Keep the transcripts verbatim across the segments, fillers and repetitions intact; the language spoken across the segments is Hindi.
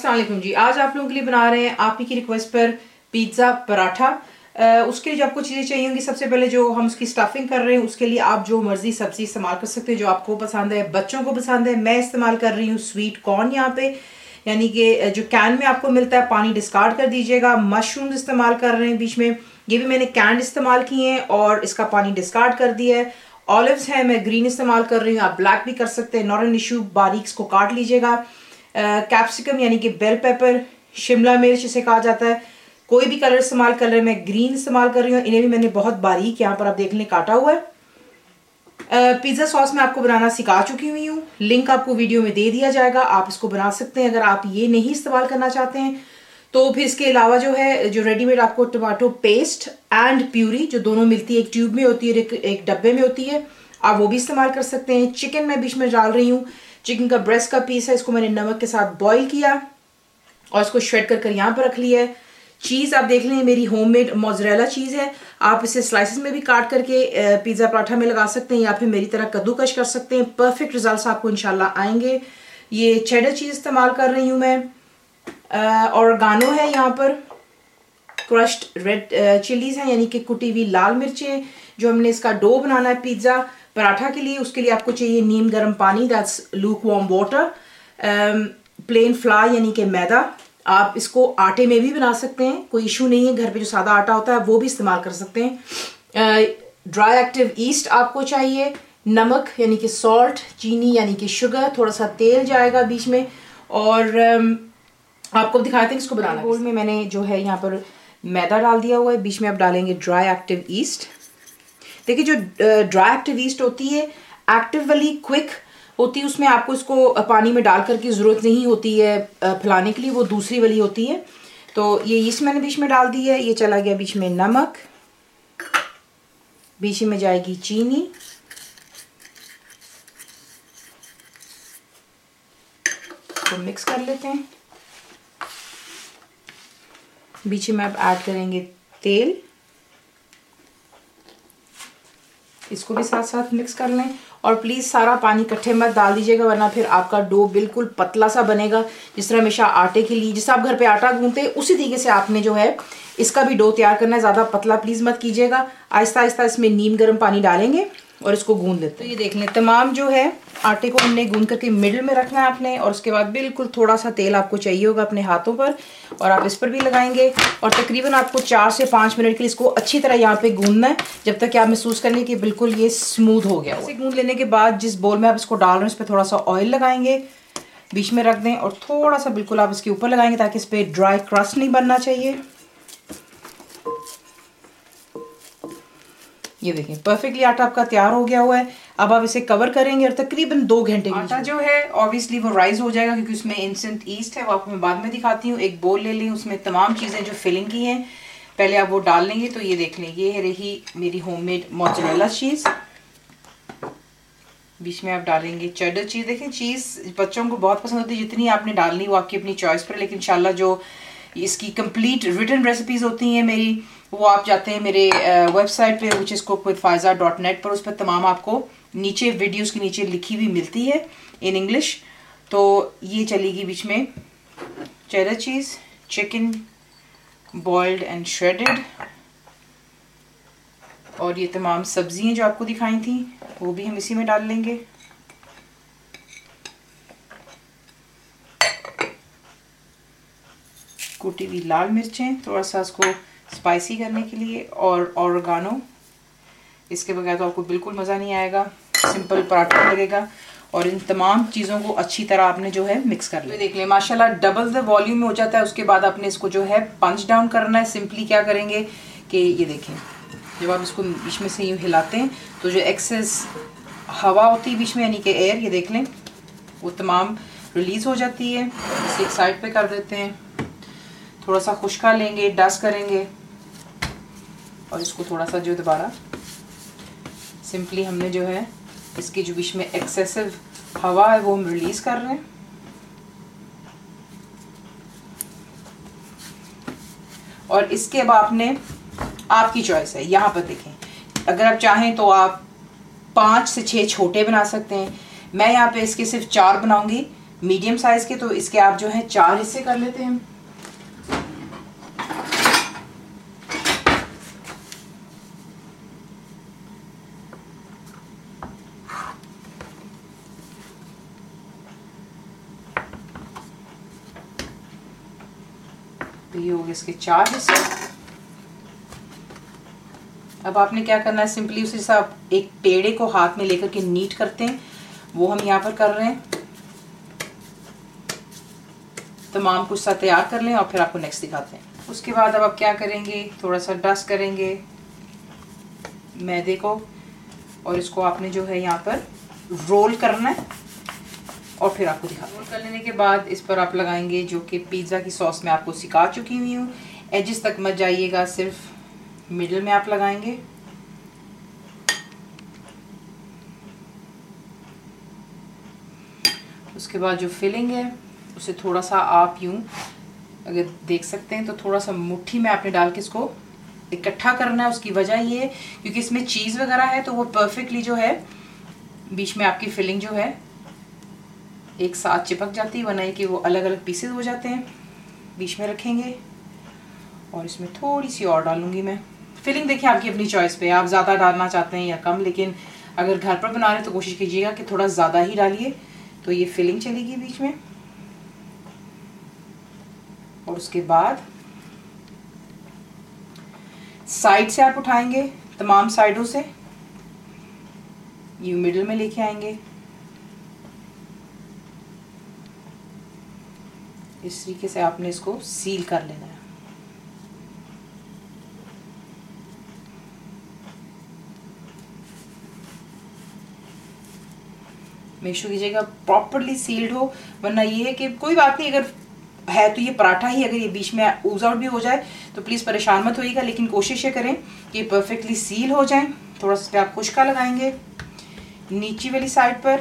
अस्सलाम वालेकुम जी। आज आप लोगों के लिए बना रहे हैं आप ही की रिक्वेस्ट पर पिज़्ज़ा पराठा। आ, उसके लिए जो आपको चीज़ें चाहिए होंगी, सबसे पहले जो हम उसकी स्टफिंग कर रहे हैं उसके लिए आप जो मर्जी सब्जी इस्तेमाल कर सकते हैं, जो आपको पसंद है, बच्चों को पसंद है। मैं इस्तेमाल कर रही हूँ स्वीट कॉर्न यहाँ पे, यानी कि जो कैन में आपको मिलता है, पानी डिस्कार्ड कर दीजिएगा। मशरूम इस्तेमाल कर रहे हैं बीच में, ये भी मैंने कैन इस्तेमाल किए हैं और इसका पानी डिस्कार्ड कर दिया है। ऑलिव्स है, मैं ग्रीन इस्तेमाल कर रही हूँ, आप ब्लैक भी कर सकते हैं, नॉट एन इशू। बारीक इसको काट लीजिएगा। कैप्सिकम यानी कि बेल पेपर, शिमला मिर्च इसे कहा जाता है, कोई भी कलर इस्तेमाल कर रहे हैं। मैं ग्रीन इस्तेमाल कर रही हूँ, इन्हें भी मैंने बहुत बारीक यहाँ पर आप देख लें काटा हुआ है। पिज़्ज़ा सॉस मैं आपको बनाना सिखा चुकी हुई हूँ, लिंक आपको वीडियो में दे दिया जाएगा, आप इसको बना सकते हैं। अगर आप ये नहीं इस्तेमाल करना चाहते हैं तो फिर इसके अलावा जो है जो रेडीमेड आपको टमाटो पेस्ट एंड प्यूरी जो दोनों मिलती है, एक ट्यूब में होती है और एक, एक डब्बे में होती है, आप वो भी इस्तेमाल कर सकते हैं। चिकन मैं बीच में डाल रही हूँ, चिकन का ब्रेस्ट का पीस है, इसको मैंने नमक के साथ बॉईल किया और इसको श्रेड कर कर यहाँ पर रख लिया है। चीज़ आप देख लें, मेरी होममेड मोज़रेला चीज़ है, आप इसे स्लाइसेस में भी काट करके पिज़्ज़ा पराठा में लगा सकते हैं या फिर मेरी तरह कद्दूकश कर सकते हैं। परफेक्ट रिजल्ट्स आपको इंशाल्लाह आएंगे। ये चेडर चीज़ इस्तेमाल कर रही हूँ मैं। ऑर्गानो है यहाँ पर, क्रश्ड रेड चिलीज़ हैं यानी कि कुटी हुई लाल मिर्चें। जो हमने इसका डो बनाना है पिज़्ज़ा पराठा के लिए, उसके लिए आपको चाहिए नीम गर्म पानी, that's lukewarm water. Plain flour यानी कि मैदा, आप इसको आटे में भी बना सकते हैं, कोई इशू नहीं है। घर पे जो सादा आटा होता है वो भी इस्तेमाल कर सकते हैं। ड्राई एक्टिव ईस्ट आपको चाहिए, नमक यानी कि सॉल्ट, चीनी यानी कि शुगर, थोड़ा सा तेल जाएगा बीच में। और um, आपको दिखाते हैं इसको बनाना। बोल में मैंने जो है यहाँ पर मैदा डाल दिया हुआ है, बीच में आप डालेंगे ड्राई एक्टिव ईस्ट। देखिए जो ड्राई एक्टिव ईस्ट होती है एक्टिव वाली क्विक होती है, उसमें आपको इसको पानी में डाल करके ज़रूरत नहीं होती है फैलाने के लिए, वो दूसरी वाली होती है। तो ये ईस्ट मैंने बीच में डाल दी है, ये चला गया बीच में नमक, बीच में जाएगी चीनी, तो मिक्स कर लेते हैं। बीच में आप ऐड करेंगे तेल, इसको भी साथ साथ मिक्स कर लें। और प्लीज़ सारा पानी इकट्ठे मत डाल दीजिएगा, वरना फिर आपका डो बिल्कुल पतला सा बनेगा। जिस तरह हमेशा आटे के लिए, जिस आप घर पे आटा गूंथते हैं उसी तरीके से आपने जो है इसका भी डो तैयार करना है। ज़्यादा पतला प्लीज़ मत कीजिएगा। आहिस्ता आहिस्ता इसमें नीम गर्म पानी डालेंगे और इसको गूंद लेते हैं। तो ये देख लें, तमाम जो है आटे को हमने गूंद करके मिडिल में रखना है आपने, और उसके बाद बिल्कुल थोड़ा सा तेल आपको चाहिए होगा अपने हाथों पर, और आप इस पर भी लगाएंगे। और तकरीबन आपको चार से पाँच मिनट के लिए इसको अच्छी तरह यहाँ पे गूंदना है, जब तक कि आप महसूस करेंगे कि बिल्कुल ये स्मूथ हो गया। इसे गूंद लेने के बाद जिस बोल में आप इसको डाल रहे हैं उस पर थोड़ा सा ऑयल लगाएंगे, बीच में रख दें और थोड़ा सा बिल्कुल आप इसके ऊपर लगाएंगे ताकि इस पर ड्राई क्रस्ट नहीं बनना चाहिए। ये देखें परफेक्टली आटा आपका तैयार हो गया हुआ है। अब आप इसे कवर करेंगे और तकरीबन दो घंटे आटा जो है ऑब्वियसली वो राइज हो जाएगा, क्योंकि उसमें इंस्टेंट ईस्ट है, वो आपको मैं बाद में दिखाती हूँ। एक बोल ले लें, उसमें तमाम चीज़ें जो फिलिंग की हैं पहले आप वो डाल लेंगे। तो ये देख लें, ये है रही मेरी होममेड मोज़रेला चीज़। बीच में आप डालेंगे चेडर चीज़। देखें चीज़ बच्चों को बहुत पसंद होती है, जितनी आपने डालनी वो आपकी अपनी चॉइस पर, लेकिन इंशाल्लाह जो इसकी कंप्लीट रिटन रेसिपीज़ होती हैं मेरी, वो आप जाते हैं मेरे वेबसाइट पे which is cook with Faiza dot net पर, उस पर तमाम आपको नीचे वीडियोस के नीचे लिखी हुई मिलती है इन इंग्लिश। तो ये चलेगी बीच में cheddar cheese, chicken boiled and shredded, और ये तमाम सब्जियां जो आपको दिखाई थी वो भी हम इसी में डाल लेंगे। कुटी हुई लाल मिर्चें थोड़ा सा इसको स्पाइसी करने के लिए, और ऑर्गानो, इसके बगैर तो आपको बिल्कुल मज़ा नहीं आएगा, सिंपल पराठा लगेगा। और इन तमाम चीज़ों को अच्छी तरह आपने जो है मिक्स कर लिया। देख लें माशाल्लाह डबल द वॉल्यूम में हो जाता है। उसके बाद आपने इसको जो है पंच डाउन करना है। सिंपली क्या करेंगे कि ये देखें, जब आप इसको बीच में से यूँ हिलाते हैं तो जो एक्सेस हवा होती है बीच में यानी कि एयर, ये देख लें वो तमाम रिलीज़ हो जाती है। इसे एक साइड पे कर देते हैं, थोड़ा सा खुश्का लेंगे, डस्ट करेंगे और इसको थोड़ा सा जो दोबारा सिंपली हमने जो है इसकी जो बीच में एक्सेसिव हवा है वो हम रिलीज़ कर रहे हैं। और इसके बाद आपने, आपकी चॉइस है, यहाँ पर देखें, अगर आप चाहें तो आप पाँच से छः छोटे बना सकते हैं। मैं यहाँ पे इसके सिर्फ चार बनाऊंगी मीडियम साइज के, तो इसके आप जो है चार हिस्से कर लेते हैं। तो ये हो गए इसके चार हिस्से। अब आपने क्या करना है, सिंपली उसी से आप एक पेड़े को हाथ में लेकर के नीट करते हैं, वो हम यहाँ पर कर रहे हैं। तमाम कुछ सा तैयार कर लें और फिर आपको नेक्स्ट दिखाते हैं। उसके बाद अब आप क्या करेंगे, थोड़ा सा डस्ट करेंगे मैदे को और इसको आपने जो है यहाँ पर रोल करना है और फिर आपको दिखा। रोल कर लेने के बाद इस पर आप लगाएंगे जो कि पिज़्ज़ा की सॉस में आपको सिखा चुकी हुई हूँ। एजेस तक मत जाइएगा, सिर्फ मिडिल में आप लगाएंगे। उसके बाद जो फिलिंग है उसे थोड़ा सा आप यूं अगर देख सकते हैं तो थोड़ा सा मुट्ठी में आपने डाल के इसको इकट्ठा करना है। उसकी वजह ये है क्योंकि इसमें चीज़ वगैरह है तो वो परफेक्टली जो है बीच में आपकी फिलिंग जो है एक साथ चिपक जाती है, वरना कि वो अलग अलग पीसेस हो जाते हैं। बीच में रखेंगे और इसमें थोड़ी सी और डालूंगी मैं। फिलिंग देखिए आपकी अपनी चॉइस पे, आप ज़्यादा डालना चाहते हैं या कम, लेकिन अगर घर पर बना रहे हैं तो कोशिश कीजिएगा कि थोड़ा ज़्यादा ही डालिए, तो ये फिलिंग चलेगी बीच में। और उसके बाद साइड से आप उठाएंगे, तमाम साइडों से यू मिडिल में लेके आएंगे। इस तरीके से आपने इसको सील कर लेना है। मेक श्योर कीजिएगा प्रॉपरली सील्ड हो, वरना ये है कि कोई बात नहीं, अगर है तो ये पराठा ही, अगर ये बीच में ऊज आउट भी हो जाए तो प्लीज़ परेशान मत होइएगा, लेकिन कोशिश ये करें कि परफेक्टली सील हो जाए। थोड़ा सा आप खुश्का लगाएंगे नीचे वाली साइड पर,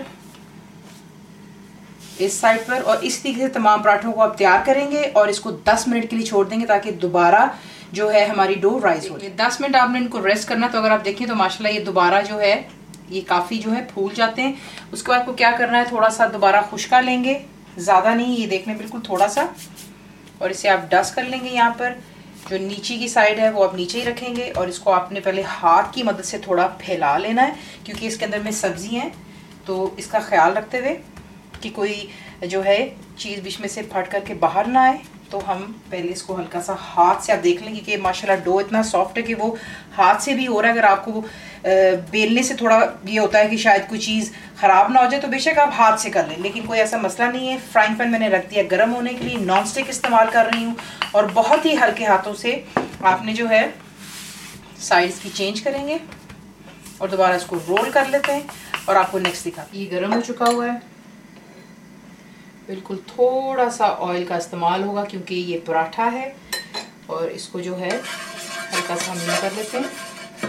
इस साइड पर, और इस तरीके से तमाम पराठों को आप तैयार करेंगे और इसको दस मिनट के लिए छोड़ देंगे ताकि दोबारा जो है हमारी डो राइस हो जाए। दस मिनट आपने इनको रेस्ट करना। तो अगर आप देखें तो माशाल्लाह ये दोबारा जो है ये काफ़ी जो है फूल जाते हैं। उसके बाद आपको क्या करना है, थोड़ा सा दोबारा खुश्का लेंगे, ज़्यादा नहीं, ये देख लें बिल्कुल थोड़ा सा, और इसे आप डस्ट कर लेंगे। यहाँ पर जो नीचे की साइड है वो आप नीचे ही रखेंगे और इसको आपने पहले हाथ की मदद से थोड़ा फैला लेना है क्योंकि इसके अंदर में सब्जी हैं, तो इसका ख्याल रखते हुए कि कोई जो है चीज़ बीच में से फट करके बाहर ना आए। तो हम पहले इसको हल्का सा हाथ से, आप देख लेंगे कि माशाल्लाह डो इतना सॉफ्ट है कि वो हाथ से भी हो रहा है। अगर आपको बेलने से थोड़ा ये होता है कि शायद कोई चीज़ ख़राब ना हो जाए तो बेशक आप हाथ से कर लें, लेकिन कोई ऐसा मसला नहीं है। फ्राइंग पैन मैंने रख दिया गर्म होने के लिए, नॉन स्टिक इस्तेमाल कर रही हूँ, और बहुत ही हल्के हाथों से आपने जो है साइड्स की चेंज करेंगे और दोबारा इसको रोल कर लेते हैं और आपको नेक्स्ट दिखा। ये गर्म हो चुका हुआ है, बिल्कुल थोड़ा सा ऑयल का इस्तेमाल होगा क्योंकि ये पराठा है, और इसको जो है हल्का सा हम कर लेते हैं।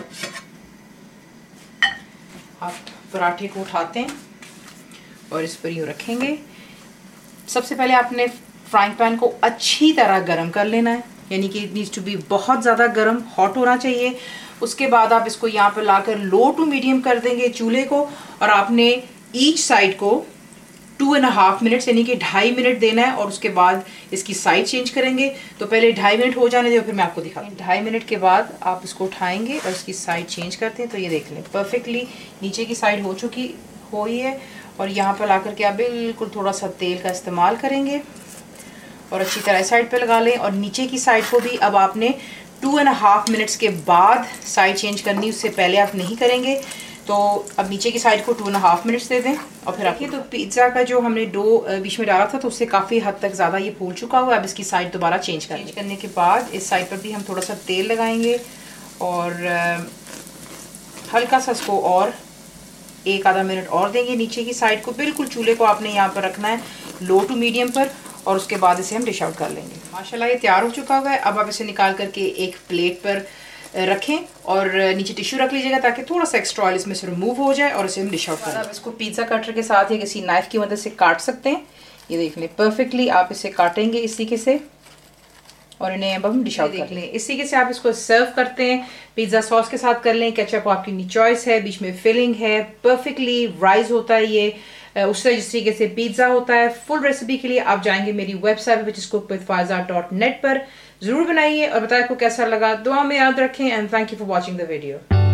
आप पराठे को उठाते हैं और इस पर यूँ रखेंगे। सबसे पहले आपने फ्राइंग पैन को अच्छी तरह गर्म कर लेना है, यानी कि इट नीड्स टू बी बहुत ज़्यादा गर्म, हॉट होना चाहिए। उसके बाद आप इसको यहाँ पर लाकर लो टू मीडियम कर देंगे चूल्हे को, और आपने ईच साइड को टू एंड हाफ मिनट्स यानी कि ढाई मिनट देना है, और उसके बाद इसकी साइड चेंज करेंगे। तो पहले ढाई मिनट हो जाने दो, फिर मैं आपको दिखाती हूँ। ढाई मिनट के बाद आप इसको उठाएंगे और इसकी साइड चेंज करते हैं। तो ये देख लें परफेक्टली नीचे की साइड हो चुकी हो ही है, और यहाँ पर ला करके आप बिल्कुल थोड़ा सा तेल का इस्तेमाल करेंगे और अच्छी तरह साइड पर लगा लें। और नीचे की साइड को भी अब आपने टू एंड हाफ मिनट्स के बाद साइड चेंज करनी, उससे पहले आप नहीं करेंगे। तो अब नीचे की साइड को टू एंड हाफ मिनट्स दे दें, और फिर देखिए तो पिज़्ज़ा का जो हमने डो बीच में डाला था तो उससे काफ़ी हद तक ज़्यादा ये फूल चुका हुआ है। अब इसकी साइड दोबारा चेंज कर चेंज करने के बाद इस साइड पर भी हम थोड़ा सा तेल लगाएंगे और हल्का सा इसको और एक आधा मिनट और देंगे। नीचे की साइड को बिल्कुल चूल्हे को आपने यहाँ पर रखना है लो टू मीडियम पर, और उसके बाद इसे हम डिश आउट कर लेंगे। माशाल्लाह ये तैयार हो चुका हुआ है। अब आप इसे निकाल करके एक प्लेट पर रखें और नीचे टिश्यू रख लीजिएगा ताकि थोड़ा सा एक्स्ट्रा ऑयल इसमें से रिमूव हो जाए, और इसे हम डिश आउट करें। आप इसको पिज़्ज़ा कटर के साथ या किसी नाइफ की मदद से काट सकते हैं। ये देख लें परफेक्टली आप इसे काटेंगे इस तरीके से, और इन्हें अब हम डिश आउट कर लें। इस तरीके से आप इसको सर्व करते हैं, पिज़्ज़ा सॉस के साथ कर लें, केचप आपकी चॉइस है, बीच में फिलिंग है, परफेक्टली राइज होता है ये उससे जिस तरीके से पिज्ज़ा होता है। फुल रेसिपी के लिए आप जाएंगे मेरी website which is cook with Faiza dot net पर। जरूर बनाइए और बताइए आपको कैसा लगा। दुआ में याद रखें and thank you for watching the video.